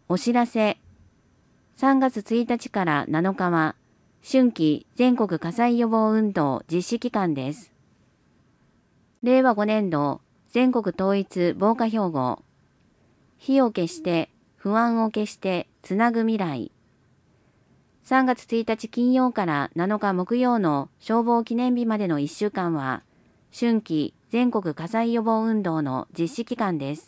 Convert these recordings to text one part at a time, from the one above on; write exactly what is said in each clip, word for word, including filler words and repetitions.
お知らせ。さんがつついたちからなのかは、春季全国火災予防運動実施期間です。れいわごねんど全国統一防火標語。火を消して、不安を消して、つなぐ未来。さんがつついたち金曜からなのか木曜の消防記念日までのいっしゅうかんは、春季全国火災予防運動の実施期間です。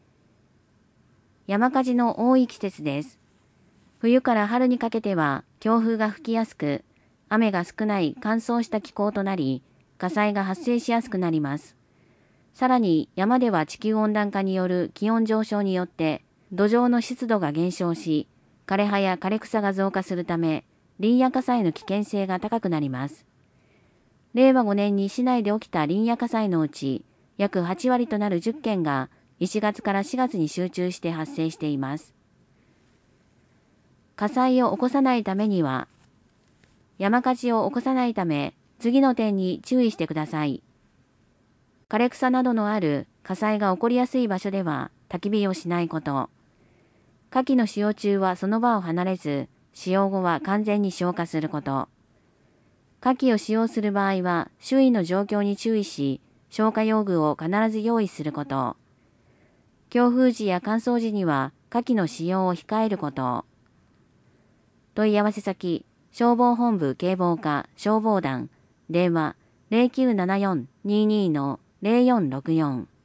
山火事の多い季節です。冬から春にかけては強風が吹きやすく、雨が少ない乾燥した気候となり、火災が発生しやすくなります。さらに山では地球温暖化による気温上昇によって土壌の湿度が減少し、枯れ葉や枯れ草が増加するため、林野火災の危険性が高くなります。れいわごねんに市内で起きた林野火災のうち、約はちわりとなるじゅっけんがいちがつからしがつに集中して発生しています。火災を起こさないためには、山火事を起こさないため、次の点に注意してください。枯れ草などのある火災が起こりやすい場所では焚き火をしないこと。火器の使用中はその場を離れず、使用後は完全に消火すること。火器を使用する場合は周囲の状況に注意し、消火用具を必ず用意すること。強風時や乾燥時には火器の使用を控えること。問い合わせ先、消防本部警防課消防団、電話 ゼロきゅうななよん にーにー ゼロよんろくよん